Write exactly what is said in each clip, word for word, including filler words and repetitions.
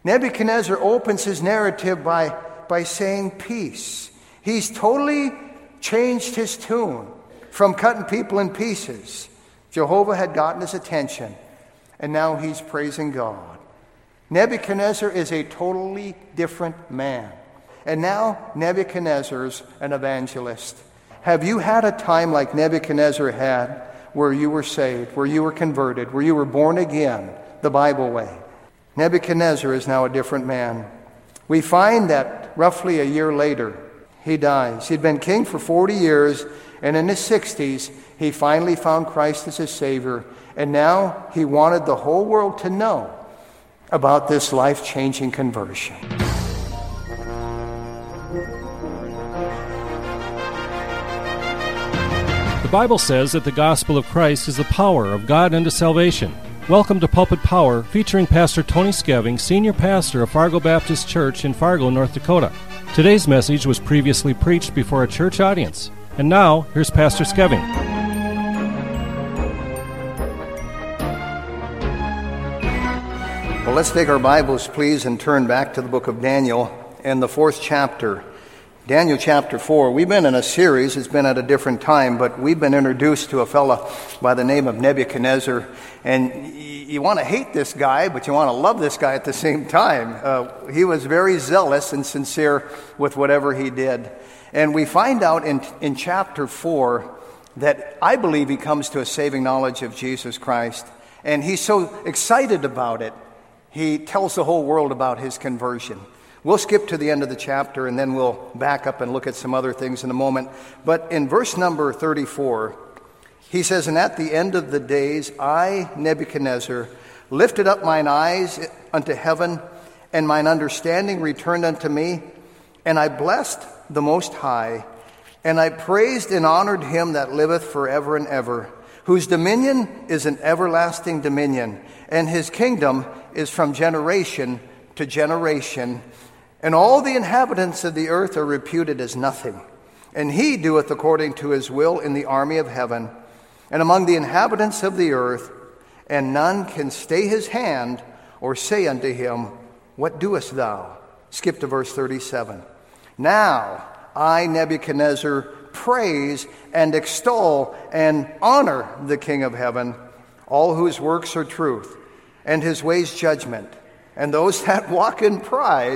Nebuchadnezzar opens his narrative by, by saying peace. He's totally changed his tune from cutting people in pieces. Jehovah had gotten his attention, and now he's praising God. Nebuchadnezzar is a totally different man. And now Nebuchadnezzar's an evangelist. Have you had a time like Nebuchadnezzar had where you were saved, where you were converted, where you were born again, the Bible way? Nebuchadnezzar is now a different man. We find that roughly a year later, he dies. He'd been king for forty years, and in his sixties, he finally found Christ as his Savior. And now he wanted the whole world to know about this life-changing conversion. The Bible says that the gospel of Christ is the power of God unto salvation. Welcome to Pulpit Power, featuring Pastor Tony Skeving, Senior Pastor of Fargo Baptist Church in Fargo, North Dakota. Today's message was previously preached before a church audience. And now, here's Pastor Skeving. Well, let's take our Bibles, please, and turn back to the book of Daniel and the fourth chapter. Daniel chapter four. We've been in a series. It's been at a different time, but we've been introduced to a fella by the name of Nebuchadnezzar. And you want to hate this guy, but you want to love this guy at the same time. Uh, he was very zealous and sincere with whatever he did. And we find out in, in chapter four that I believe he comes to a saving knowledge of Jesus Christ. And he's so excited about it, he tells the whole world about his conversion. We'll skip to the end of the chapter, and then we'll back up and look at some other things in a moment. But in verse number thirty-four, he says, "And at the end of the days, I, Nebuchadnezzar, lifted up mine eyes unto heaven, and mine understanding returned unto me, and I blessed the Most High, and I praised and honored him that liveth forever and ever, whose dominion is an everlasting dominion, and his kingdom is from generation to generation. And all the inhabitants of the earth are reputed as nothing. And he doeth according to his will in the army of heaven, and among the inhabitants of the earth, and none can stay his hand or say unto him, What doest thou?" Skip to verse thirty-seven. "Now I, Nebuchadnezzar, praise and extol and honor the King of heaven, all whose works are truth, and his ways judgment. And those that walk in pride,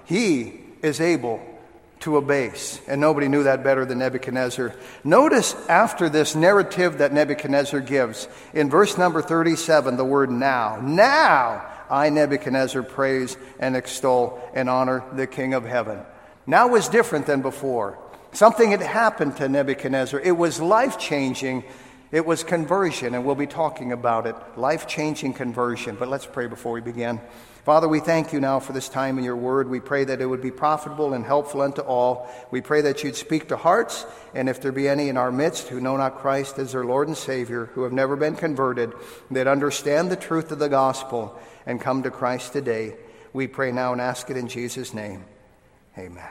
he is able to abase." And nobody knew that better than Nebuchadnezzar. Notice after this narrative that Nebuchadnezzar gives, in verse number thirty-seven, the word now. Now I, Nebuchadnezzar, praise and extol and honor the King of heaven. Now was different than before. Something had happened to Nebuchadnezzar. It was life-changing. It was conversion, and we'll be talking about it. Life-changing conversion. But let's pray before we begin. Father, we thank you now for this time in your word. We pray that it would be profitable and helpful unto all. We pray that you'd speak to hearts, and if there be any in our midst who know not Christ as their Lord and Savior, who have never been converted, that understand the truth of the gospel and come to Christ today, we pray now and ask it in Jesus' name. Amen.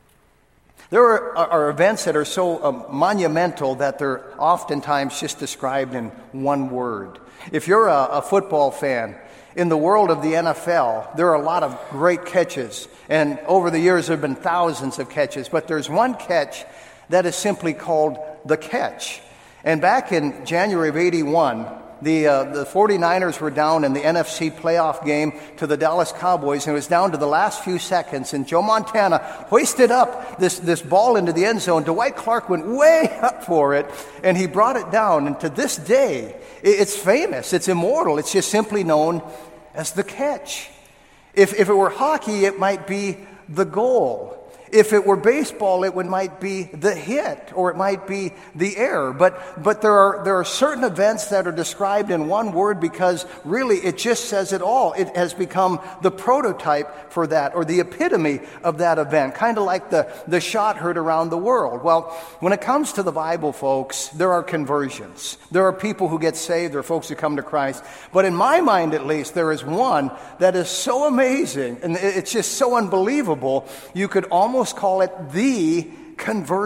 There are, are events that are so uh, monumental that they're oftentimes just described in one word. If you're a, a football fan, in the world of the N F L, there are a lot of great catches. And over the years, there have been thousands of catches. But there's one catch that is simply called the catch. And back in January of eighty-one, the uh, the 49ers were down in the N F C playoff game to the Dallas Cowboys, and it was down to the last few seconds, and Joe Montana hoisted up this, this ball into the end zone. Dwight Clark went way up for it, and he brought it down, and to this day, it's famous, it's immortal, it's just simply known as the catch. If, if it were hockey, it might be the goal. If it were baseball, it would might be the hit, or it might be the error. But but there are there are certain events that are described in one word because really it just says it all. It has become the prototype for that, or the epitome of that event, kind of like the, the shot heard around the world. Well, when it comes to the Bible, folks, there are conversions. There are people who get saved, there are folks who come to Christ. But in my mind, at least, there is one that is so amazing, and it's just so unbelievable, you could almost call it the conversion.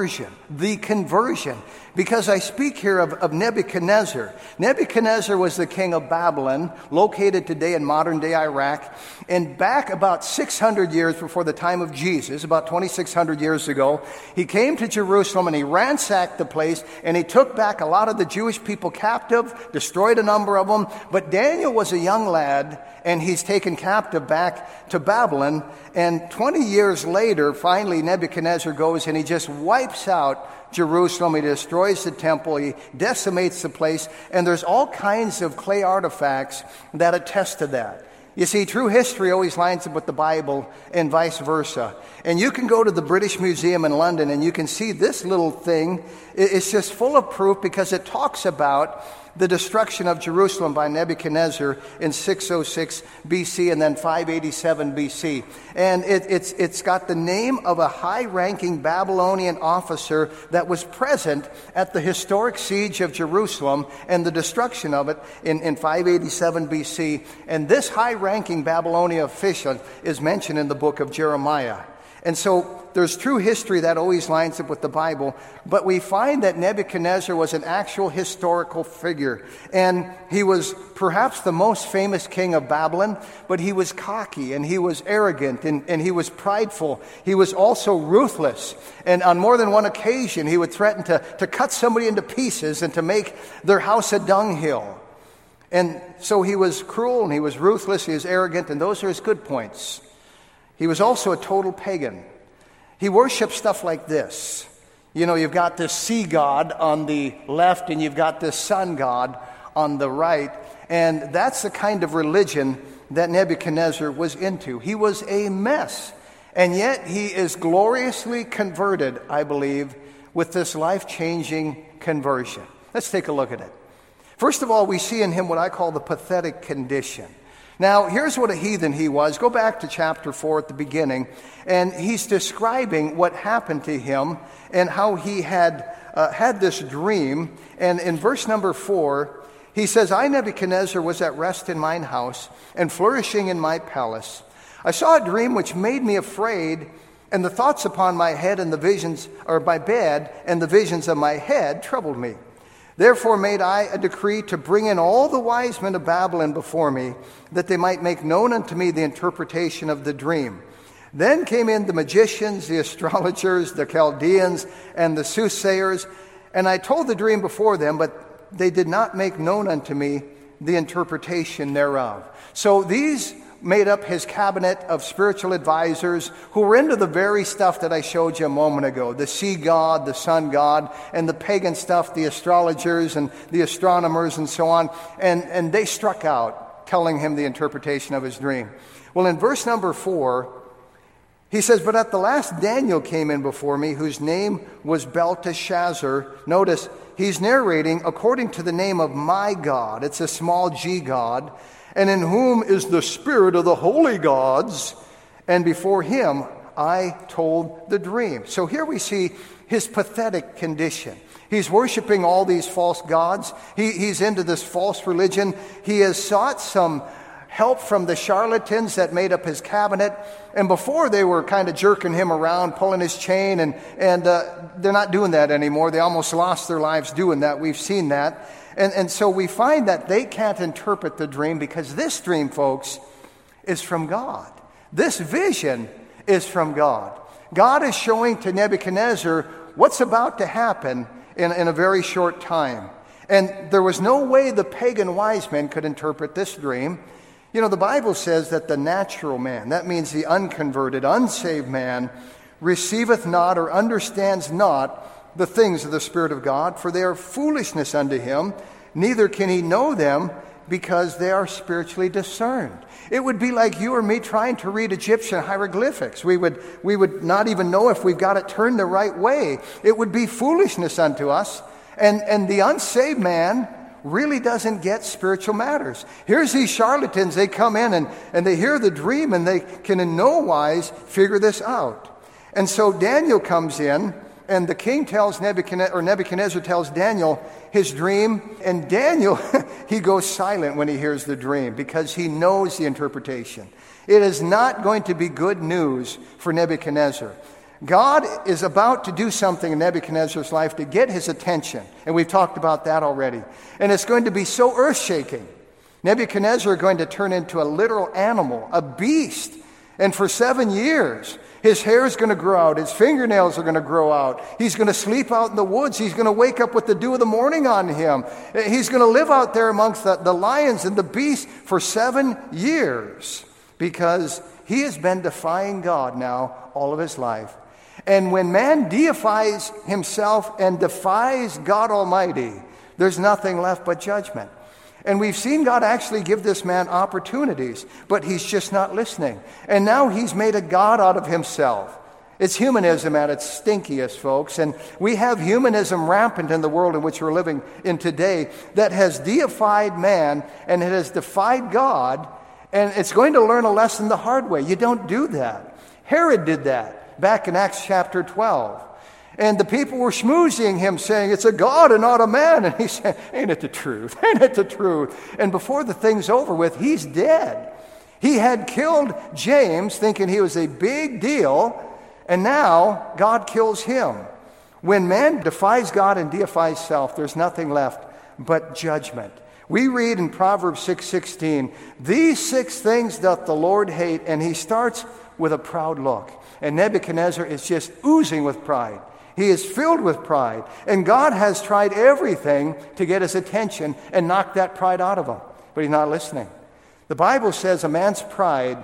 the conversion. Because I speak here of, of Nebuchadnezzar. Nebuchadnezzar was the king of Babylon, located today in modern-day Iraq. And back about six hundred years before the time of Jesus, about twenty-six hundred years ago, he came to Jerusalem and he ransacked the place and he took back a lot of the Jewish people captive, destroyed a number of them. But Daniel was a young lad and he's taken captive back to Babylon. And twenty years later, finally Nebuchadnezzar goes and he just wipes out Jerusalem. He destroys the temple. He decimates the place. And there's all kinds of clay artifacts that attest to that. You see, true history always lines up with the Bible and vice versa. And you can go to the British Museum in London and you can see this little thing. It's just full of proof because it talks about the destruction of Jerusalem by Nebuchadnezzar in six oh six B C and then five eighty-seven B C. And it, it's, it's got the name of a high-ranking Babylonian officer that was present at the historic siege of Jerusalem and the destruction of it in, in five eighty-seven B C. And this high-ranking Babylonian official is mentioned in the book of Jeremiah. And so there's true history that always lines up with the Bible, but we find that Nebuchadnezzar was an actual historical figure. And he was perhaps the most famous king of Babylon, but he was cocky and he was arrogant and, and he was prideful. He was also ruthless. And on more than one occasion, he would threaten to, to cut somebody into pieces and to make their house a dunghill. And so he was cruel and he was ruthless, he was arrogant, and those are his good points. He was also a total pagan. He worshiped stuff like this. You know, you've got this sea god on the left and you've got this sun god on the right. And that's the kind of religion that Nebuchadnezzar was into. He was a mess. And yet he is gloriously converted, I believe, with this life-changing conversion. Let's take a look at it. First of all, we see in him what I call the pathetic condition. Now, here's what a heathen he was. Go back to chapter four at the beginning, and he's describing what happened to him and how he had uh, had this dream. And in verse number four, he says, I, Nebuchadnezzar, was at rest in mine house and flourishing in my palace. I saw a dream which made me afraid, and the thoughts upon my head and the visions, or my bed, and the visions of my head troubled me. Therefore made I a decree to bring in all the wise men of Babylon before me, that they might make known unto me the interpretation of the dream. Then came in the magicians, the astrologers, the Chaldeans, and the soothsayers, and I told the dream before them, but they did not make known unto me the interpretation thereof. So these made up his cabinet of spiritual advisors who were into the very stuff that I showed you a moment ago. The sea god, the sun god, and the pagan stuff, the astrologers and the astronomers and so on. And, and they struck out, telling him the interpretation of his dream. Well, in verse number four, he says, but at the last Daniel came in before me, whose name was Belteshazzar. Notice, he's narrating according to the name of my God. It's a small g god. And in whom is the spirit of the holy gods, and before him I told the dream. So here we see his pathetic condition. He's worshiping all these false gods. He, he's into this false religion. He has sought some help from the charlatans that made up his cabinet. And before they were kind of jerking him around, pulling his chain, and, and uh, they're not doing that anymore. They almost lost their lives doing that. We've seen that. And, and so we find that they can't interpret the dream because this dream, folks, is from God. This vision is from God. God is showing to Nebuchadnezzar what's about to happen in, in a very short time. And there was no way the pagan wise men could interpret this dream. You know, the Bible says that the natural man, that means the unconverted, unsaved man, receiveth not or understands not the things of the Spirit of God, for they are foolishness unto him, neither can he know them because they are spiritually discerned. It would be like you or me trying to read Egyptian hieroglyphics. We would, we would not even know if we've got it turned the right way. It would be foolishness unto us. And, and the unsaved man really doesn't get spiritual matters. Here's these charlatans. They come in and, and they hear the dream and they can in no wise figure this out. And so Daniel comes in, and the king tells Nebuchadnezzar, or Nebuchadnezzar tells Daniel his dream, and Daniel, he goes silent when he hears the dream because he knows the interpretation. It is not going to be good news for Nebuchadnezzar. God is about to do something in Nebuchadnezzar's life to get his attention. And we've talked about that already. And it's going to be so earth-shaking. Nebuchadnezzar is going to turn into a literal animal, a beast. And for seven years, his hair is going to grow out. His fingernails are going to grow out. He's going to sleep out in the woods. He's going to wake up with the dew of the morning on him. He's going to live out there amongst the, the lions and the beasts for seven years because he has been defying God now all of his life. And when man deifies himself and defies God Almighty, there's nothing left but judgment. And we've seen God actually give this man opportunities, but he's just not listening. And now he's made a god out of himself. It's humanism at its stinkiest, folks. And we have humanism rampant in the world in which we're living in today that has deified man and it has defied God. And it's going to learn a lesson the hard way. You don't do that. Herod did that back in Acts chapter twelve. And the people were schmoozing him, saying, it's a god and not a man. And he said, ain't it the truth? Ain't it the truth? And before the thing's over with, he's dead. He had killed James, thinking he was a big deal, and now God kills him. When man defies God and deifies self, there's nothing left but judgment. We read in Proverbs six sixteen, these six things doth the Lord hate, and he starts with a proud look. And Nebuchadnezzar is just oozing with pride. He is filled with pride. And God has tried everything to get his attention and knock that pride out of him. But he's not listening. The Bible says a man's pride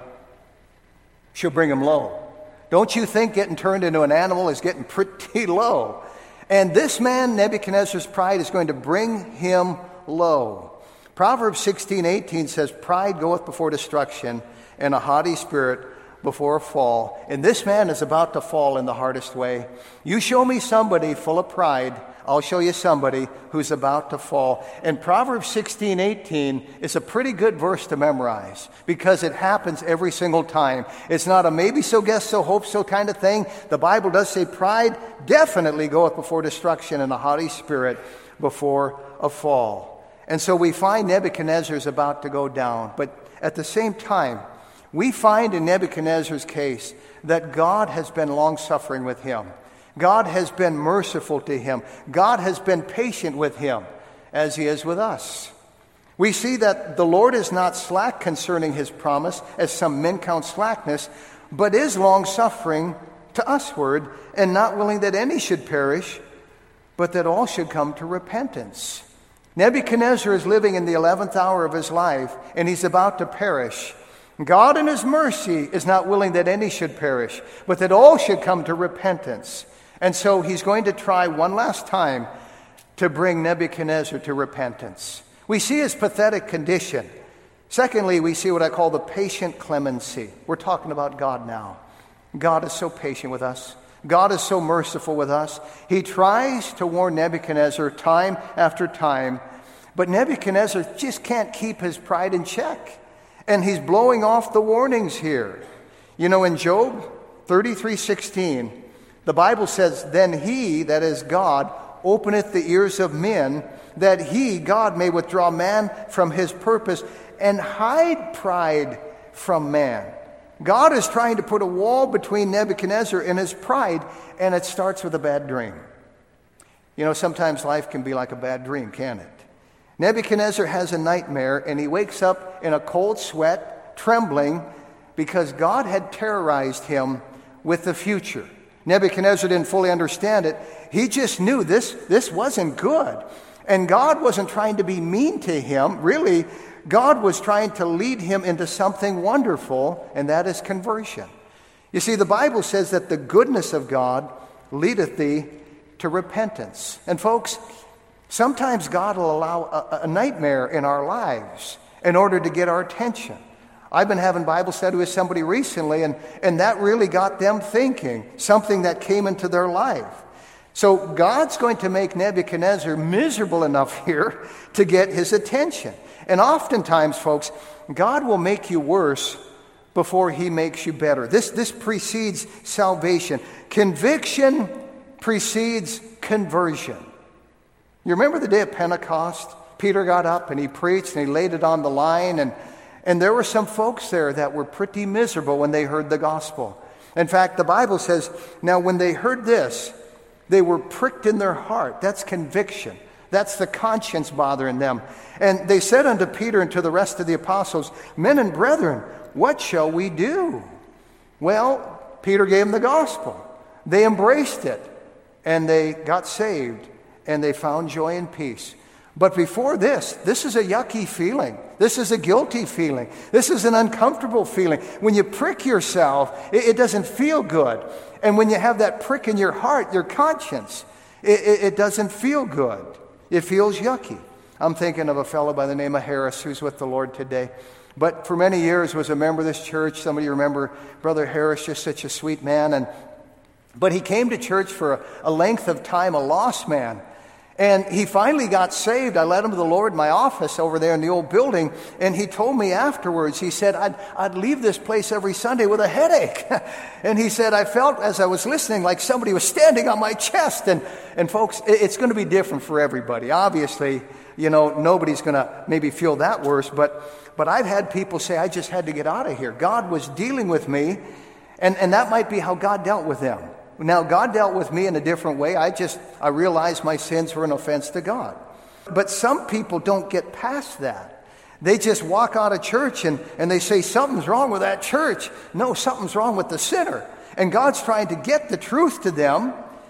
shall bring him low. Don't you think getting turned into an animal is getting pretty low? And this man, Nebuchadnezzar's pride, is going to bring him low. Proverbs sixteen eighteen says, pride goeth before destruction, and a haughty spirit before a fall. And this man is about to fall in the hardest way. You show me somebody full of pride, I'll show you somebody who's about to fall. And Proverbs sixteen eighteen is a pretty good verse to memorize because it happens every single time. It's not a maybe so, guess so, hope so kind of thing. The Bible does say pride definitely goeth before destruction and a haughty spirit before a fall. And so we find Nebuchadnezzar is about to go down. But at the same time, we find in Nebuchadnezzar's case that God has been long-suffering with him. God has been merciful to him. God has been patient with him as he is with us. We see that the Lord is not slack concerning his promise, as some men count slackness, but is long-suffering to usward and not willing that any should perish, but that all should come to repentance. Nebuchadnezzar is living in the eleventh hour of his life, and he's about to perish. God in his mercy is not willing that any should perish, but that all should come to repentance. And so he's going to try one last time to bring Nebuchadnezzar to repentance. We see his pathetic condition. Secondly, we see what I call the patient clemency. We're talking about God now. God is so patient with us. God is so merciful with us. He tries to warn Nebuchadnezzar time after time, but Nebuchadnezzar just can't keep his pride in check. And he's blowing off the warnings here. You know, in Job thirty-three sixteen, the Bible says, then he, that is God, openeth the ears of men, that he, God, may withdraw man from his purpose and hide pride from man. God is trying to put a wall between Nebuchadnezzar and his pride, and it starts with a bad dream. You know, sometimes life can be like a bad dream, can't it? Nebuchadnezzar has a nightmare, and he wakes up in a cold sweat, trembling, because God had terrorized him with the future. Nebuchadnezzar didn't fully understand it. He just knew this, this wasn't good. And God wasn't trying to be mean to him. Really, God was trying to lead him into something wonderful, and that is conversion. You see, the Bible says that the goodness of God leadeth thee to repentance. And folks, sometimes God will allow a, a nightmare in our lives in order to get our attention. I've been having Bible study with somebody recently, and, and that really got them thinking, something that came into their life. So God's going to make Nebuchadnezzar miserable enough here to get his attention. And oftentimes, folks, God will make you worse before he makes you better. This, this precedes salvation. Conviction precedes conversion. You remember the day of Pentecost? Peter got up and he preached and he laid it on the line, and, and there were some folks there that were pretty miserable when they heard the gospel. In fact, the Bible says, now when they heard this, they were pricked in their heart. That's conviction. That's the conscience bothering them. And they said unto Peter and to the rest of the apostles, men and brethren, what shall we do? Well, Peter gave them the gospel. They embraced it, and they got saved, and they found joy and peace. But before this, this is a yucky feeling. This is a guilty feeling. This is an uncomfortable feeling. When you prick yourself, it, it doesn't feel good. And when you have that prick in your heart, your conscience, it, it, it doesn't feel good. It feels yucky. I'm thinking of a fellow by the name of Harris who's with the Lord today. But for many years was a member of this church. Some of you remember Brother Harris, just such a sweet man. And But he came to church for a, a length of time, a lost man. And he finally got saved. I led him to the Lord in my office over there in the old building. And he told me afterwards, he said, I'd, I'd leave this place every Sunday with a headache. And he said, I felt as I was listening like somebody was standing on my chest. And, and folks, it, it's going to be different for everybody. Obviously, you know, nobody's going to maybe feel that worse. But, but I've had people say, I just had to get out of here. God was dealing with me. And, and that might be how God dealt with them. Now, God dealt with me in a different way. I just, I realized my sins were an offense to God. But some people don't get past that. They just walk out of church and, and they say, something's wrong with that church. No, something's wrong with the sinner. And God's trying to get the truth to them.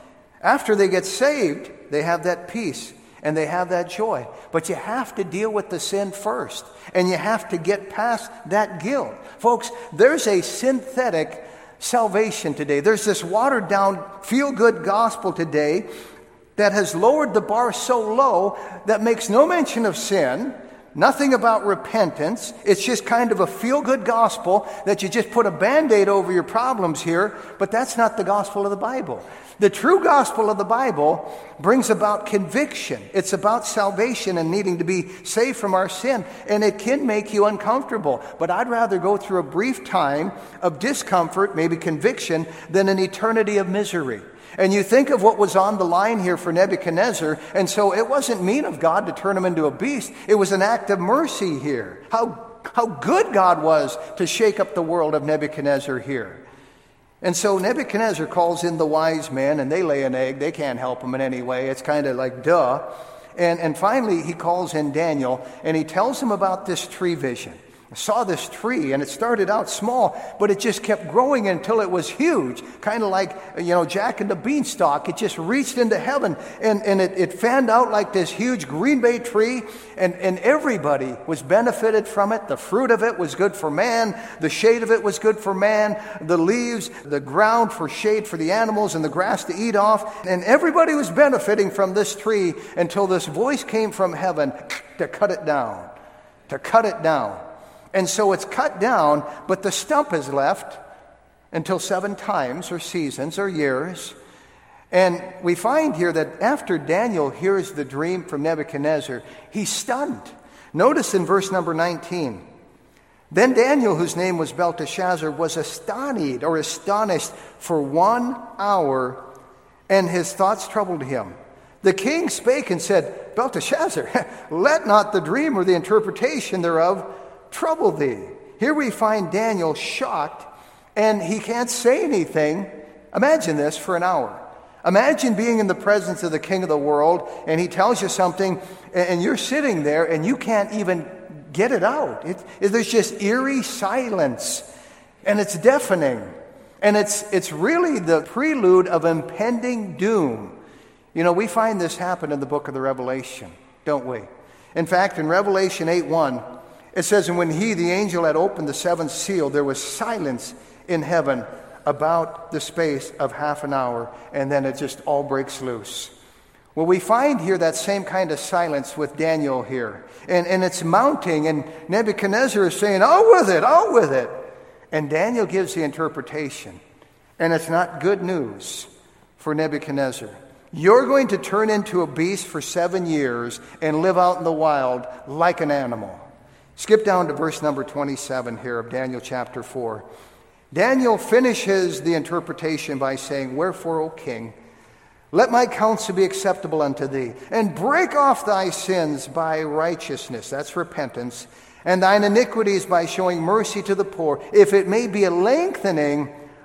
After they get saved, they have that peace and they have that joy. But you have to deal with the sin first. And you have to get past that guilt. Folks, there's a synthetic salvation today. There's this watered down feel-good gospel today that has lowered the bar so low that makes no mention of sin, nothing about repentance. It's just kind of a feel-good gospel that you just put a Band-Aid over your problems here, but that's not the gospel of the Bible. The true gospel of the Bible brings about conviction. It's about salvation and needing to be saved from our sin. And it can make you uncomfortable. But I'd rather go through a brief time of discomfort, maybe conviction, than an eternity of misery. And you think of what was on the line here for Nebuchadnezzar. And so it wasn't mean of God to turn him into a beast. It was an act of mercy here. How, how good God was to shake up the world of Nebuchadnezzar here. And so Nebuchadnezzar calls in the wise men, and they lay an egg. They can't help him in any way. It's kind of like, duh. And, and finally, he calls in Daniel, and he tells him about this tree vision. I saw this tree, and it started out small, but it just kept growing until it was huge, kind of like, you know, Jack and the Beanstalk. It just reached into heaven, and, and it, it fanned out like this huge green bay tree, and, and everybody was benefited from it. The fruit of it was good for man. The shade of it was good for man. The leaves, the ground for shade for the animals, and the grass to eat off. And everybody was benefiting from this tree until this voice came from heaven to cut it down, to cut it down. And so it's cut down, but the stump is left until seven times or seasons or years. And we find here that after Daniel hears the dream from Nebuchadnezzar, he's stunned. Notice in verse number nineteen, then Daniel, whose name was Belteshazzar, was astonished or astonished for one hour, and his thoughts troubled him. The king spake and said, Belteshazzar, let not the dream or the interpretation thereof trouble thee. Here we find Daniel shocked, and he can't say anything. Imagine this for an hour. Imagine being in the presence of the king of the world, and he tells you something, and you're sitting there, and you can't even get it out. It, it, there's just eerie silence, and it's deafening. And it's, it's really the prelude of impending doom. You know, we find this happen in the book of the Revelation, don't we? In fact, in Revelation eight one, it says, and when he, the angel, had opened the seventh seal, there was silence in heaven about the space of half an hour, and then it just all breaks loose. Well, we find here that same kind of silence with Daniel here. And, and it's mounting, and Nebuchadnezzar is saying, out with it, out with it. And Daniel gives the interpretation. And it's not good news for Nebuchadnezzar. You're going to turn into a beast for seven years and live out in the wild like an animal. Skip down to verse number twenty-seven here of Daniel chapter four. Daniel finishes the interpretation by saying, wherefore, O king, let my counsel be acceptable unto thee, and break off thy sins by righteousness, that's repentance, and thine iniquities by showing mercy to the poor, if it may be a lengthening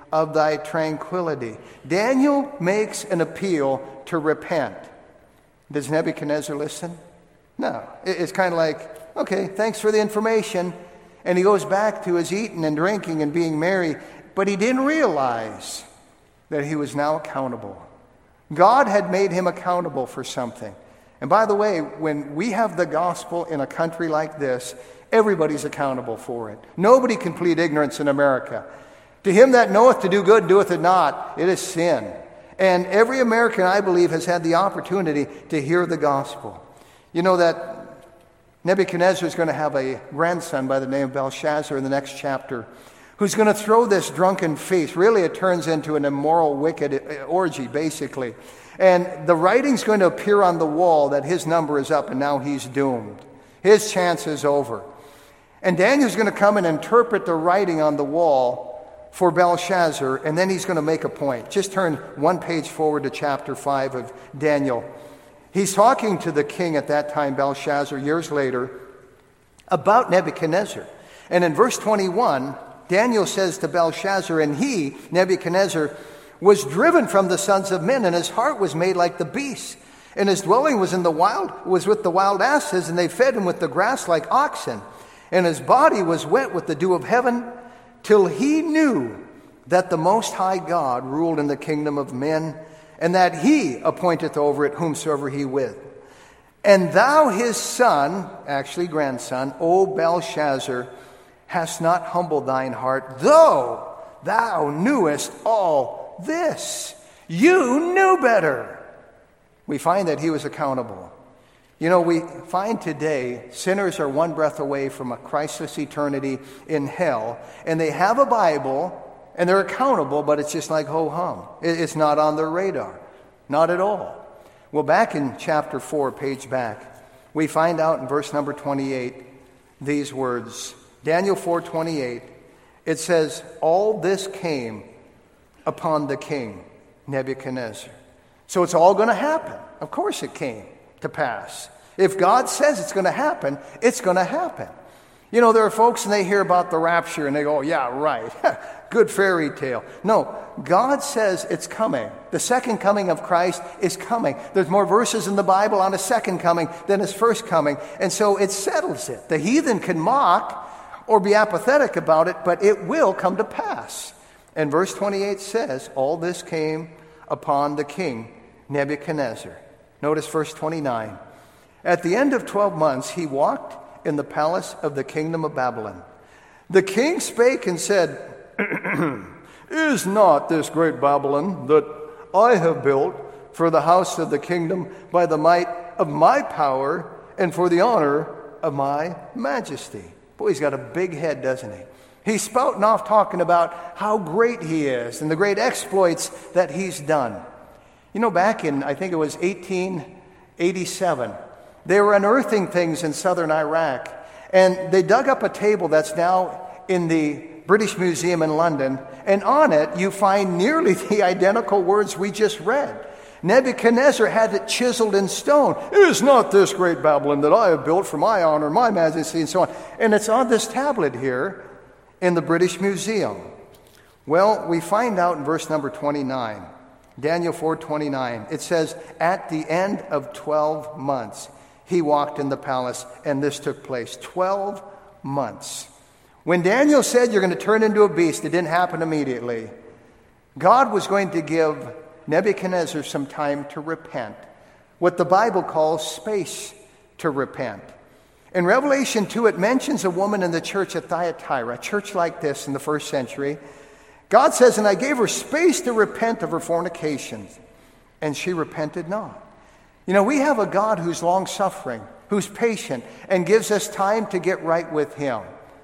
of thy tranquility. Daniel makes an appeal to repent. Does Nebuchadnezzar listen? No. It's kind of like, okay, thanks for the information. And he goes back to his eating and drinking and being merry. But he didn't realize that he was now accountable. God had made him accountable for something. And by the way, when we have the gospel in a country like this, everybody's accountable for it. Nobody can plead ignorance in America. To him that knoweth to do good, doeth it not, it is sin. And every American, I believe, has had the opportunity to hear the gospel. You know that Nebuchadnezzar is going to have a grandson by the name of Belshazzar in the next chapter, who's going to throw this drunken feast. Really, it turns into an immoral, wicked orgy, basically. And the writing's going to appear on the wall that his number is up and now he's doomed. His chance is over. And Daniel's going to come and interpret the writing on the wall for Belshazzar, and then he's going to make a point. Just turn one page forward to chapter five of Daniel. He's talking to the king at that time, Belshazzar, years later, about Nebuchadnezzar. And in verse twenty-one, Daniel says to Belshazzar, and he, Nebuchadnezzar, was driven from the sons of men, and his heart was made like the beasts. And his dwelling was in the wild, was with the wild asses, and they fed him with the grass like oxen. And his body was wet with the dew of heaven, till he knew that the Most High God ruled in the kingdom of men, and that he appointeth over it whomsoever he will. And thou his son, actually grandson, O Belshazzar, hast not humbled thine heart, though thou knewest all this. You knew better. We find that he was accountable. You know, we find today sinners are one breath away from a Christless eternity in hell, and they have a Bible, and they're accountable, but it's just like ho-hum. It's not on their radar. Not at all. Well, back in chapter four, page back, we find out in verse number twenty-eight these words. Daniel four twenty-eight, it says, all this came upon the king, Nebuchadnezzar. So it's all going to happen. Of course it came to pass. If God says it's going to happen, it's going to happen. You know, there are folks and they hear about the rapture and they go, yeah, right. Good fairy tale. No, God says it's coming. The second coming of Christ is coming. There's more verses in the Bible on his second coming than his first coming. And so it settles it. The heathen can mock or be apathetic about it, but it will come to pass. And verse twenty-eight says, all this came upon the king Nebuchadnezzar. Notice verse twenty-nine. At the end of twelve months, he walked in the palace of the kingdom of Babylon. The king spake and said, is not this great Babylon that I have built for the house of the kingdom by the might of my power and for the honor of my majesty? Boy, he's got a big head, doesn't he? He's spouting off talking about how great he is and the great exploits that he's done. You know, back in, I think it was eighteen eighty-seven, they were unearthing things in southern Iraq, and they dug up a table that's now in the British Museum in London, and on it you find nearly the identical words we just read. Nebuchadnezzar had it chiseled in stone. Is not this great Babylon that I have built for my honor, my majesty, and so on. And it's on this tablet here in the British Museum. Well, we find out in verse number twenty-nine, Daniel four twenty-nine, it says, at the end of twelve months, he walked in the palace, and this took place. Twelve months. When Daniel said you're going to turn into a beast, it didn't happen immediately. God was going to give Nebuchadnezzar some time to repent, what the Bible calls space to repent. In Revelation two, it mentions a woman in the church at Thyatira, a church like this in the first century. God says, and I gave her space to repent of her fornications, and she repented not. You know, we have a God who's long-suffering, who's patient, and gives us time to get right with him.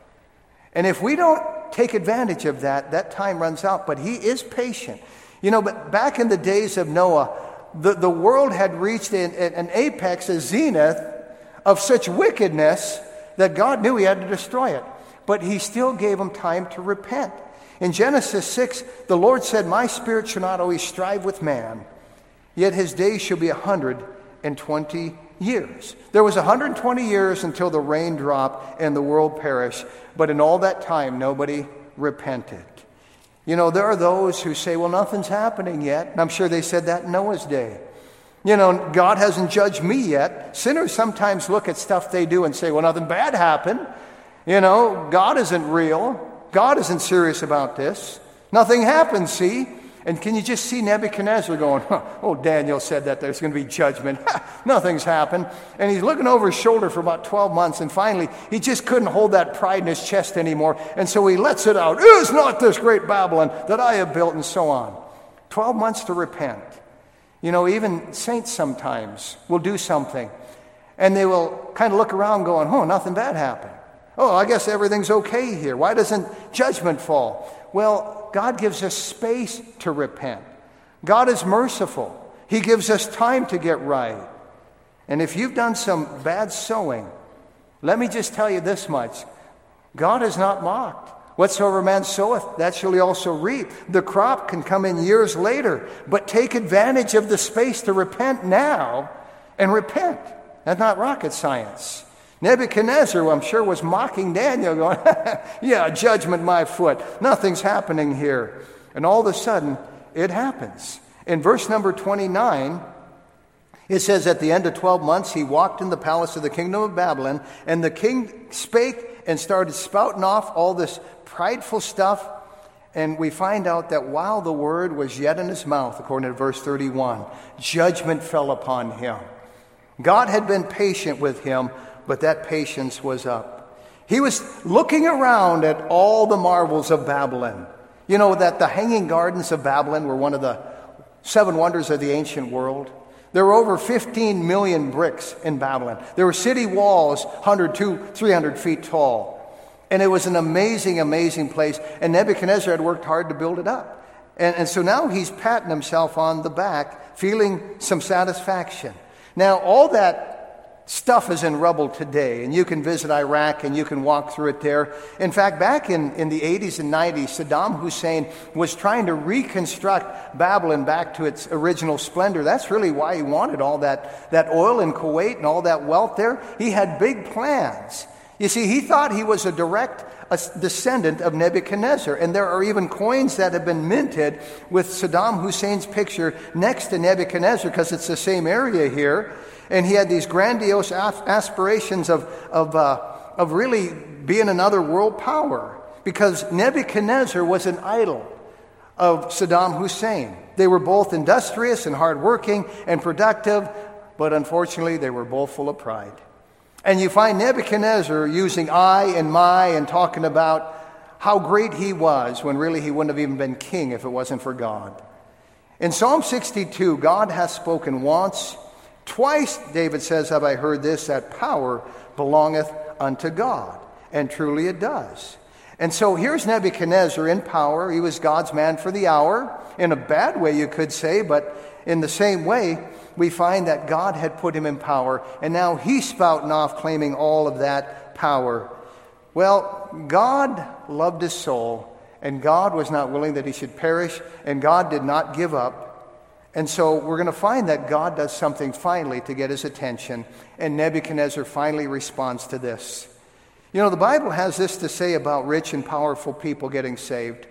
And if we don't take advantage of that, that time runs out. But he is patient. You know, but back in the days of Noah, the, the world had reached an, an apex, a zenith of such wickedness that God knew he had to destroy it. But he still gave them time to repent. In Genesis six, the Lord said, my spirit shall not always strive with man, yet his days shall be a hundred and twenty years. There was one hundred twenty years until the rain dropped and the world perished. But in all that time, nobody repented. You know, there are those who say, well, nothing's happening yet. And I'm sure they said that in Noah's day. You know, God hasn't judged me yet. Sinners sometimes look at stuff they do and say, well, nothing bad happened. You know, God isn't real. God isn't serious about this. Nothing happened, see? And can you just see Nebuchadnezzar going, oh, Daniel said that there's going to be judgment. Nothing's happened. And he's looking over his shoulder for about twelve months, and finally, he just couldn't hold that pride in his chest anymore, and so he lets it out. Is not this great Babylon that I have built, and so on. twelve months to repent. You know, even saints sometimes will do something, and they will kind of look around going, oh, nothing bad happened. Oh, I guess everything's okay here. Why doesn't judgment fall? Well, God gives us space to repent. God is merciful. He gives us time to get right. And if you've done some bad sowing, let me just tell you this much. God is not mocked. Whatsoever man soweth, that shall he also reap. The crop can come in years later, but take advantage of the space to repent now and repent. That's not rocket science. Nebuchadnezzar, I'm sure, was mocking Daniel, going, yeah, judgment my foot. Nothing's happening here. And all of a sudden, it happens. In verse number twenty-nine, it says, at the end of twelve months, he walked in the palace of the kingdom of Babylon, and the king spake and started spouting off all this prideful stuff. And we find out that while the word was yet in his mouth, according to verse thirty-one, judgment fell upon him. God had been patient with him, but that patience was up. He was looking around at all the marvels of Babylon. You know that the Hanging Gardens of Babylon were one of the seven wonders of the ancient world. There were over fifteen million bricks in Babylon. There were city walls one hundred, two hundred, three hundred feet tall. And it was an amazing, amazing place. And Nebuchadnezzar had worked hard to build it up. And, and so now he's patting himself on the back, feeling some satisfaction. Now, all that stuff is in rubble today, and you can visit Iraq and you can walk through it there. In fact, back in, in the eighties and nineties, Saddam Hussein was trying to reconstruct Babylon back to its original splendor. That's really why he wanted all that, that oil in Kuwait and all that wealth there. He had big plans. You see, he thought he was a direct a descendant of Nebuchadnezzar, and there are even coins that have been minted with Saddam Hussein's picture next to Nebuchadnezzar, because it's the same area here. And he had these grandiose aspirations of, of, uh, of really being another world power, because Nebuchadnezzar was an idol of Saddam Hussein. They were both industrious and hardworking and productive, but unfortunately they were both full of pride. And you find Nebuchadnezzar using I and my and talking about how great he was, when really he wouldn't have even been king if it wasn't for God. In Psalm sixty-two, God hath spoken once. Twice, David says, have I heard this, that power belongeth unto God. And truly it does. And so here's Nebuchadnezzar in power. He was God's man for the hour. In a bad way, you could say, but in the same way, we find that God had put him in power, and now he's spouting off, claiming all of that power. Well, God loved his soul, and God was not willing that he should perish, and God did not give up. And so we're going to find that God does something finally to get his attention, and Nebuchadnezzar finally responds to this. You know, the Bible has this to say about rich and powerful people getting saved.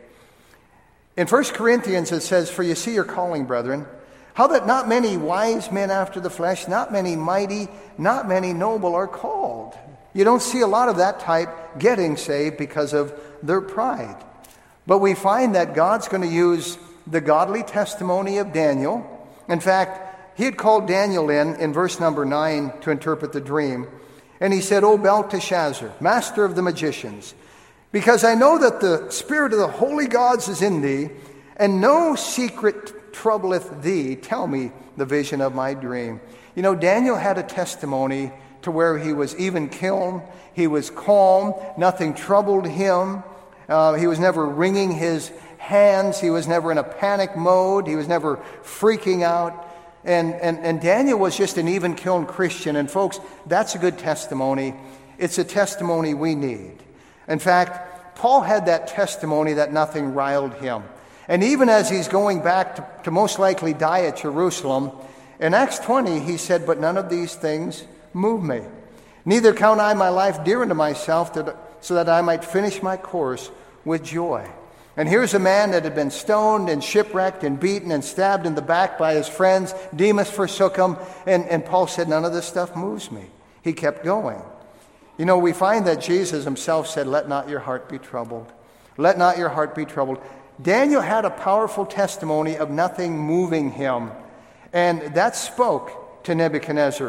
In First Corinthians it says, for you see your calling, brethren, how that not many wise men after the flesh, not many mighty, not many noble are called. You don't see a lot of that type getting saved because of their pride. But we find that God's going to use the godly testimony of Daniel. In fact, he had called Daniel in, in verse number nine, to interpret the dream. And he said, O Belteshazzar, master of the magicians, because I know that the spirit of the holy gods is in thee, and no secret troubleth thee, tell me the vision of my dream. You know, Daniel had a testimony to where he was even killed. He was calm. Nothing troubled him. Uh, he was never wringing his hands. He was never in a panic mode. He was never freaking out. And, and, and Daniel was just an even-killed Christian. And folks, that's a good testimony. It's a testimony we need. In fact, Paul had that testimony that nothing riled him. And even as he's going back to, to most likely die at Jerusalem, in Acts twenty, he said, but none of these things move me. Neither count I my life dear unto myself, that, so that I might finish my course with joy. And here's a man that had been stoned and shipwrecked and beaten and stabbed in the back by his friends. Demas forsook him. And, and Paul said, none of this stuff moves me. He kept going. You know, we find that Jesus himself said, let not your heart be troubled. Let not your heart be troubled. Daniel had a powerful testimony of nothing moving him. And that spoke to Nebuchadnezzar.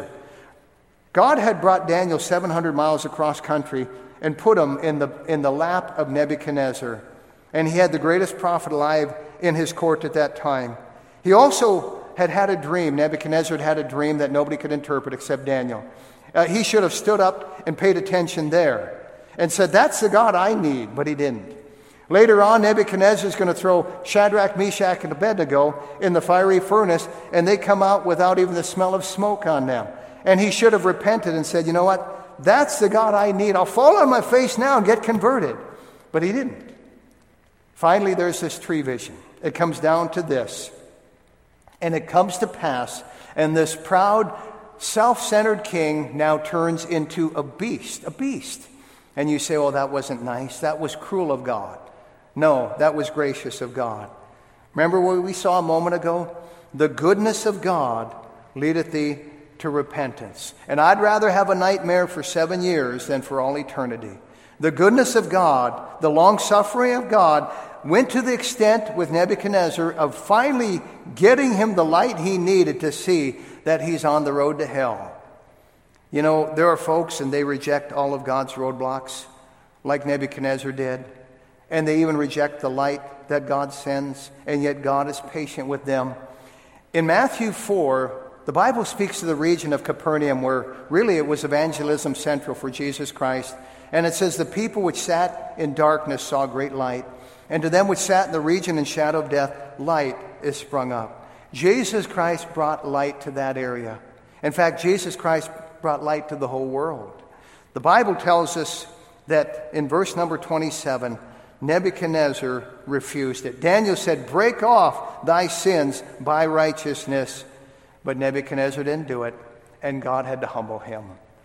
God had brought Daniel seven hundred miles across country and put him in the, in the lap of Nebuchadnezzar. And he had the greatest prophet alive in his court at that time. He also had had a dream. Nebuchadnezzar had had a dream that nobody could interpret except Daniel. Uh, he should have stood up and paid attention there and said, that's the God I need, but he didn't. Later on, Nebuchadnezzar is going to throw Shadrach, Meshach, and Abednego in the fiery furnace, and they come out without even the smell of smoke on them. And he should have repented and said, you know what? That's the God I need. I'll fall on my face now and get converted. But he didn't. Finally, there's this tree vision. It comes down to this. And it comes to pass, and this proud, self-centered king now turns into a beast, a beast. And you say, well, that wasn't nice. That was cruel of God. No, that was gracious of God. Remember what we saw a moment ago? The goodness of God leadeth thee to repentance. And I'd rather have a nightmare for seven years than for all eternity. The goodness of God, the long-suffering of God, went to the extent with Nebuchadnezzar of finally getting him the light he needed to see that he's on the road to hell. You know, there are folks and they reject all of God's roadblocks like Nebuchadnezzar did. And they even reject the light that God sends, and yet God is patient with them. In Matthew four, the Bible speaks of the region of Capernaum where really it was evangelism central for Jesus Christ. And it says, the people which sat in darkness saw great light. And to them which sat in the region and shadow of death, light is sprung up. Jesus Christ brought light to that area. In fact, Jesus Christ brought light to the whole world. The Bible tells us that in verse number twenty-seven, Nebuchadnezzar refused it. Daniel said, break off thy sins by righteousness. But Nebuchadnezzar didn't do it, and God had to humble him.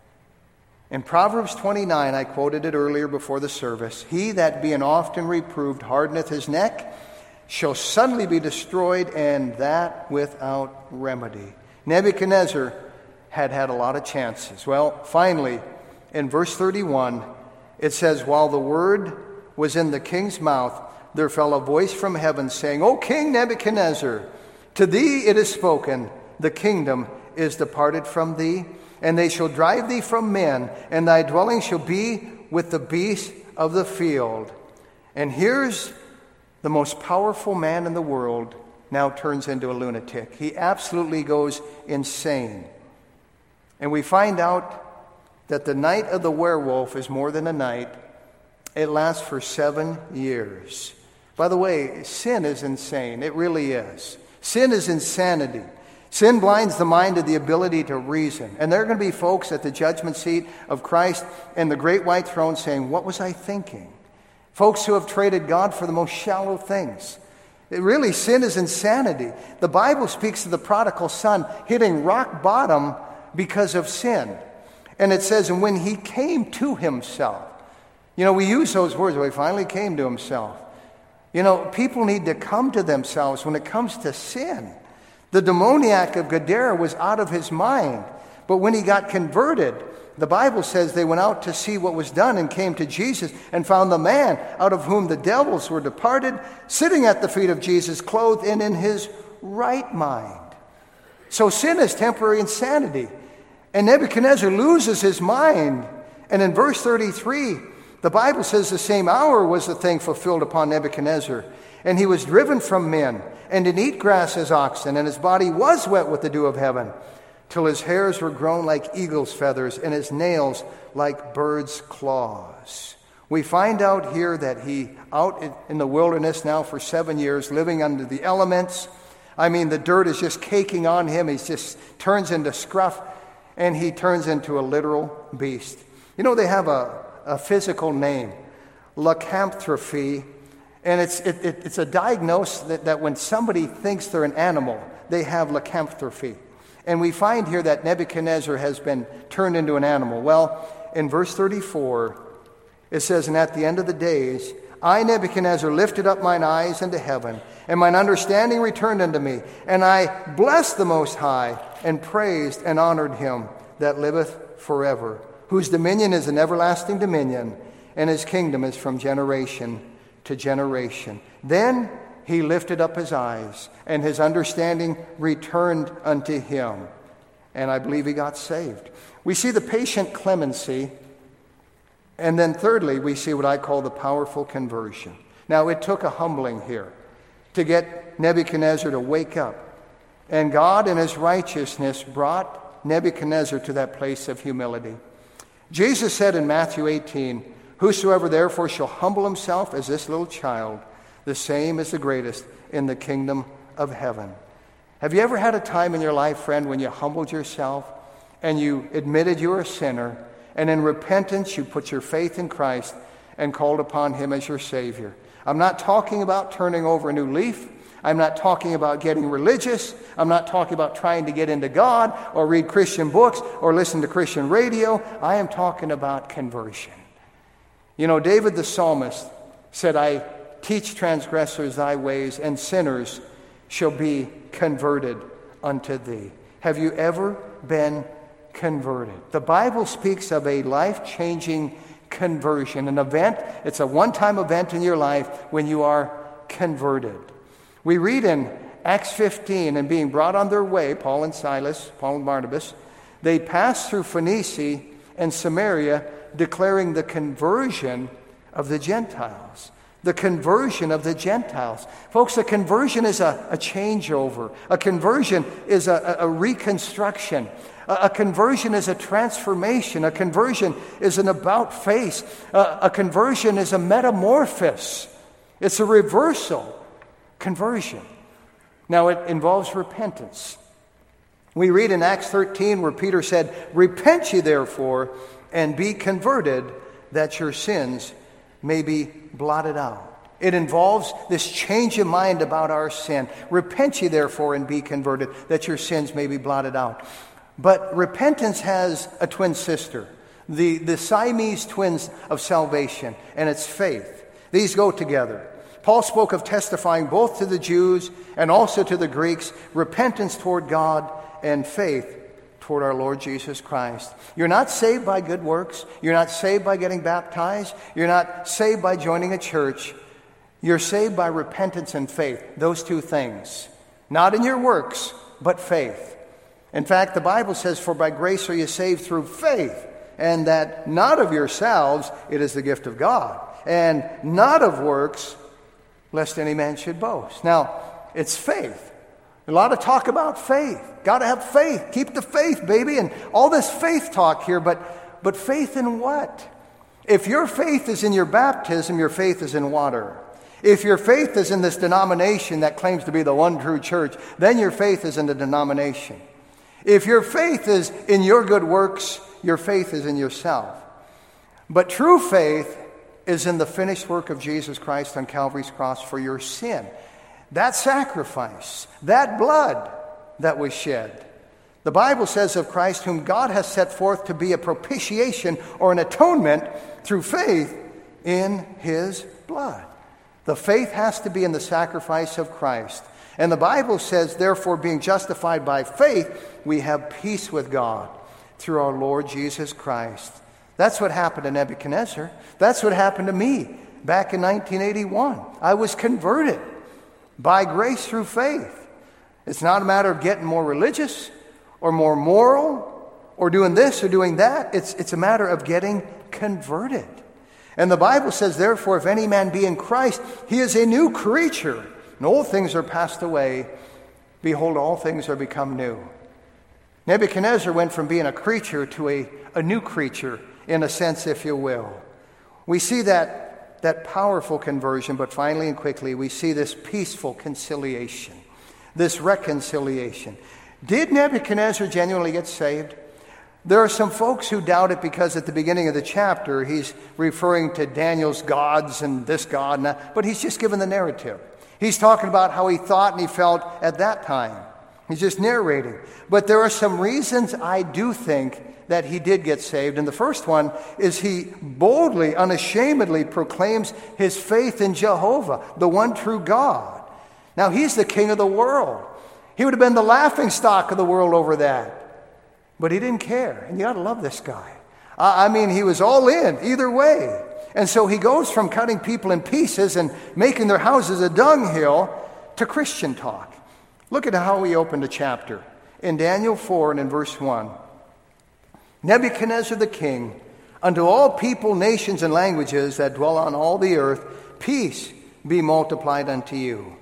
In Proverbs twenty-nine, I quoted it earlier before the service, he that being often reproved hardeneth his neck shall suddenly be destroyed, and that without remedy. Nebuchadnezzar had had a lot of chances. Well, finally, in verse thirty-one, it says, while the word was in the king's mouth, there fell a voice from heaven saying, O King Nebuchadnezzar, to thee it is spoken, the kingdom is departed from thee, and they shall drive thee from men, and thy dwelling shall be with the beasts of the field. And here's the most powerful man in the world now turns into a lunatic. He absolutely goes insane. And we find out that the night of the werewolf is more than a night. It lasts for seven years. By the way, sin is insane. It really is. Sin is insanity. Sin blinds the mind to the ability to reason. And there are going to be folks at the judgment seat of Christ and the great white throne saying, what was I thinking? Folks who have traded God for the most shallow things. It really, sin is insanity. The Bible speaks of the prodigal son hitting rock bottom because of sin. And it says, and when he came to himself. You know, we use those words, well, he finally came to himself. You know, people need to come to themselves when it comes to sin. The demoniac of Gadara was out of his mind. But when he got converted, the Bible says they went out to see what was done and came to Jesus and found the man out of whom the devils were departed, sitting at the feet of Jesus, clothed and in his right mind. So sin is temporary insanity. And Nebuchadnezzar loses his mind. And in verse thirty-three, the Bible says the same hour was the thing fulfilled upon Nebuchadnezzar. And he was driven from men, and did eat grass as oxen, and his body was wet with the dew of heaven, till his hairs were grown like eagle's feathers, and his nails like bird's claws. We find out here that he, out in the wilderness now for seven years, living under the elements. I mean, the dirt is just caking on him. He just turns into scruff, and he turns into a literal beast. You know, they have a, a physical name, lycanthropy. And it's it, it, it's a diagnosis that, that when somebody thinks they're an animal, they have lycanthropy. And we find here that Nebuchadnezzar has been turned into an animal. Well, in verse thirty-four, it says, and at the end of the days, I, Nebuchadnezzar, lifted up mine eyes into heaven, and mine understanding returned unto me. And I blessed the Most High, and praised and honored him that liveth forever, whose dominion is an everlasting dominion, and his kingdom is from generation to generation. Then he lifted up his eyes, and his understanding returned unto him. And I believe he got saved. We see the patient clemency. And then thirdly, we see what I call the powerful conversion. Now, it took a humbling here to get Nebuchadnezzar to wake up. And God in his righteousness brought Nebuchadnezzar to that place of humility. Jesus said in Matthew eighteen, whosoever therefore shall humble himself as this little child, the same is the greatest in the kingdom of heaven. Have you ever had a time in your life, friend, when you humbled yourself and you admitted you were a sinner, and in repentance you put your faith in Christ and called upon him as your Savior? I'm not talking about turning over a new leaf. I'm not talking about getting religious. I'm not talking about trying to get into God or read Christian books or listen to Christian radio. I am talking about conversion. You know, David the psalmist said, I teach transgressors thy ways, and sinners shall be converted unto thee. Have you ever been converted? The Bible speaks of a life-changing conversion, an event. It's a one-time event in your life when you are converted. We read in Acts fifteen, and being brought on their way, Paul and Silas, Paul and Barnabas, they passed through Phoenicia and Samaria, declaring the conversion of the Gentiles. The conversion of the Gentiles. Folks, a conversion is a, a changeover. A conversion is a, a, a reconstruction. A, a conversion is a transformation. A conversion is an about-face. A, a conversion is a metamorphosis. It's a reversal. Conversion. Now, it involves repentance. We read in Acts thirteen where Peter said, repent ye therefore, and be converted, that your sins may be blotted out. It involves this change of mind about our sin. Repent ye therefore and be converted, that your sins may be blotted out. But repentance has a twin sister, the, the Siamese twins of salvation, and it's faith. These go together. Paul spoke of testifying both to the Jews and also to the Greeks, repentance toward God and faith toward our Lord Jesus Christ. You're not saved by good works. You're not saved by getting baptized. You're not saved by joining a church. You're saved by repentance and faith. Those two things. Not in your works, but faith. In fact, the Bible says, for by grace are you saved through faith, and that not of yourselves, it is the gift of God, and not of works, lest any man should boast. Now, it's faith. A lot of talk about faith. Got to have faith. Keep the faith, baby. And all this faith talk here, but, but faith in what? If your faith is in your baptism, your faith is in water. If your faith is in this denomination that claims to be the one true church, then your faith is in the denomination. If your faith is in your good works, your faith is in yourself. But true faith is in the finished work of Jesus Christ on Calvary's cross for your sin. That sacrifice, that blood that was shed. The Bible says of Christ, whom God has set forth to be a propitiation or an atonement through faith in his blood. The faith has to be in the sacrifice of Christ. And the Bible says, therefore, being justified by faith, we have peace with God through our Lord Jesus Christ. That's what happened to Nebuchadnezzar. That's what happened to me back in nineteen eighty-one. I was converted by grace through faith. It's not a matter of getting more religious or more moral or doing this or doing that. It's, it's a matter of getting converted. And the Bible says, therefore, if any man be in Christ, he is a new creature. And old things are passed away. Behold, all things are become new. Nebuchadnezzar went from being a creature to a, a new creature, in a sense, if you will. We see that that powerful conversion, but finally and quickly, we see this peaceful conciliation, this reconciliation. Did Nebuchadnezzar genuinely get saved? There are some folks who doubt it because at the beginning of the chapter, he's referring to Daniel's gods and this god, and that, but he's just given the narrative. He's talking about how he thought and he felt at that time. He's just narrating. But there are some reasons I do think that he did get saved. And the first one is he boldly, unashamedly proclaims his faith in Jehovah, the one true God. Now, he's the king of the world. He would have been the laughingstock of the world over that. But he didn't care. And you ought to love this guy. I mean, he was all in either way. And so he goes from cutting people in pieces and making their houses a dunghill to Christian talk. Look at how he opened a chapter. In Daniel four and in verse one. Nebuchadnezzar the king, unto all people, nations, and languages that dwell on all the earth, peace be multiplied unto you.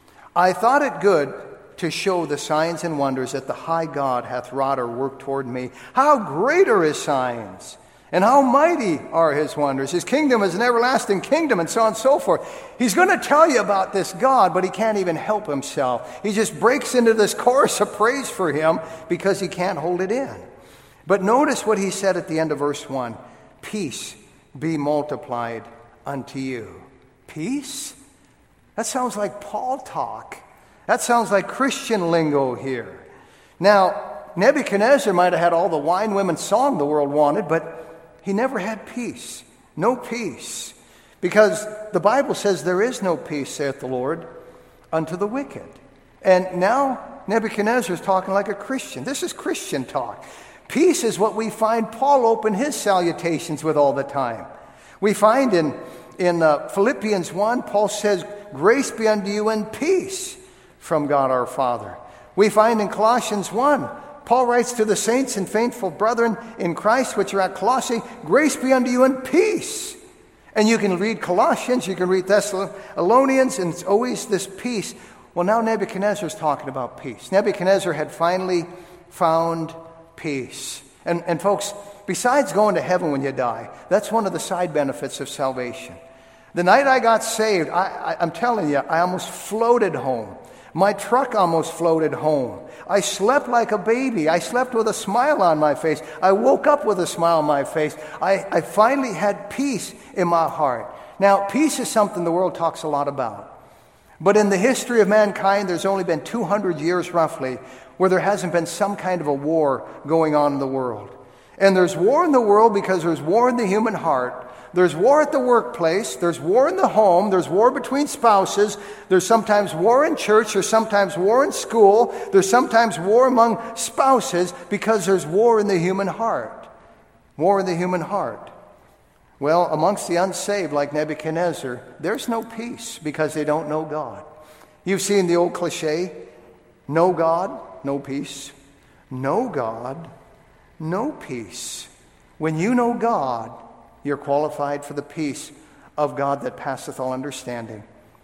I thought it good to show the signs and wonders that the high God hath wrought or worked toward me. How great are his signs, and how mighty are his wonders. His kingdom is an everlasting kingdom, and so on and so forth. He's going to tell you about this God, but he can't even help himself. He just breaks into this chorus of praise for him because he can't hold it in. But notice what he said at the end of verse one. Peace be multiplied unto you. Peace? That sounds like Paul talk. That sounds like Christian lingo here. Now, Nebuchadnezzar might have had all the wine, women, song the world wanted, but he never had peace. No peace. Because the Bible says there is no peace, saith the Lord, unto the wicked. And now Nebuchadnezzar is talking like a Christian. This is Christian talk. Peace is what we find Paul open his salutations with all the time. We find in, in uh, Philippians one, Paul says, grace be unto you and peace from God our Father. We find in Colossians one, Paul writes to the saints and faithful brethren in Christ which are at Colossae, grace be unto you and peace. And you can read Colossians, you can read Thessalonians, and it's always this peace. Well, now Nebuchadnezzar is talking about peace. Nebuchadnezzar had finally found peace. And, and folks, besides going to heaven when you die, that's one of the side benefits of salvation. The night I got saved, I, I, I'm telling you, I almost floated home. My truck almost floated home. I slept like a baby. I slept with a smile on my face. I woke up with a smile on my face. I, I finally had peace in my heart. Now, peace is something the world talks a lot about. But in the history of mankind, there's only been two hundred years roughly where there hasn't been some kind of a war going on in the world. And there's war in the world because there's war in the human heart. There's war at the workplace. There's war in the home. There's war between spouses. There's sometimes war in church. There's sometimes war in school. There's sometimes war among spouses because there's war in the human heart. War in the human heart. Well, amongst the unsaved, like Nebuchadnezzar, there's no peace because they don't know God. You've seen the old cliche, know God, no peace. Know God, no peace. When you know God, you're qualified for the peace of God that passeth all understanding.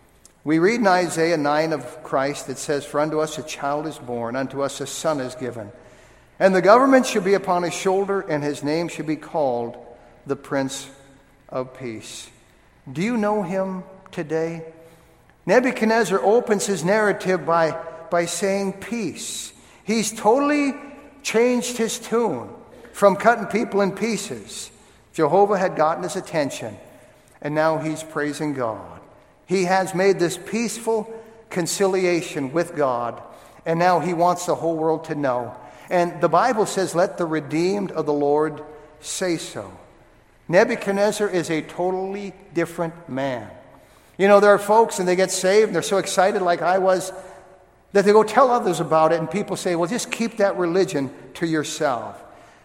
We read in Isaiah nine of Christ, it says, for unto us a child is born, unto us a son is given. And the government shall be upon his shoulder, and his name shall be called the Prince of Peace. Do you know him today? Nebuchadnezzar opens his narrative by, by saying peace. He's totally changed his tune from cutting people in pieces. Jehovah had gotten his attention, and now he's praising God. He has made this peaceful conciliation with God, and now he wants the whole world to know. And the Bible says, let the redeemed of the Lord say so. Nebuchadnezzar is a totally different man. You know, there are folks, and they get saved, and they're so excited like I was, that they go tell others about it, and people say, well, just keep that religion to yourself.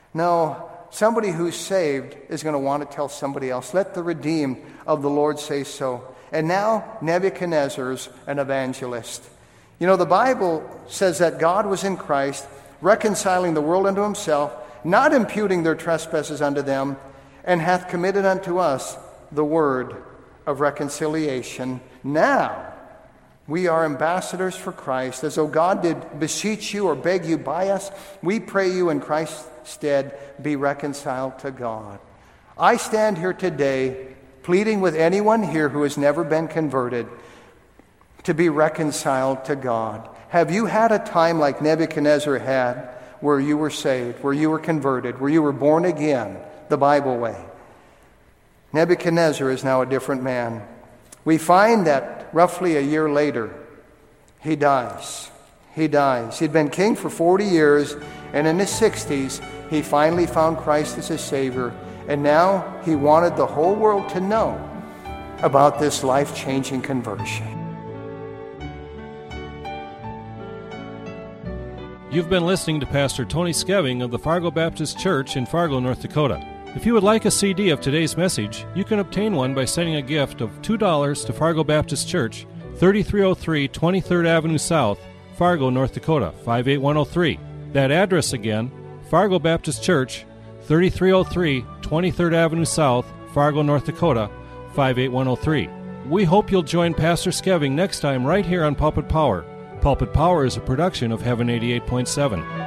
No. Somebody who's saved is going to want to tell somebody else. Let the redeemed of the Lord say so. And now Nebuchadnezzar's an evangelist. You know, the Bible says that God was in Christ, reconciling the world unto himself, not imputing their trespasses unto them, and hath committed unto us the word of reconciliation. Now we are ambassadors for Christ, as though God did beseech you or beg you by us. We pray you in Christ's stead, be reconciled to God. I stand here today pleading with anyone here who has never been converted to be reconciled to God. Have you had a time like Nebuchadnezzar had where you were saved, where you were converted, where you were born again, the Bible way? Nebuchadnezzar is now a different man. We find that roughly a year later, he dies. he dies. He'd been king for forty years, and in his sixties, he finally found Christ as his Savior, and now he wanted the whole world to know about this life-changing conversion. You've been listening to Pastor Tony Skeving of the Fargo Baptist Church in Fargo, North Dakota. If you would like a C D of today's message, you can obtain one by sending a gift of two dollars to Fargo Baptist Church, thirty-three oh three twenty-third Avenue South, Fargo, North Dakota, five eight one oh three. That address again, Fargo Baptist Church, thirty-three oh three twenty-third Avenue South, Fargo, North Dakota, five eight one oh three. We hope you'll join Pastor Skeving next time right here on Pulpit Power. Pulpit Power is a production of Heaven eighty-eight point seven.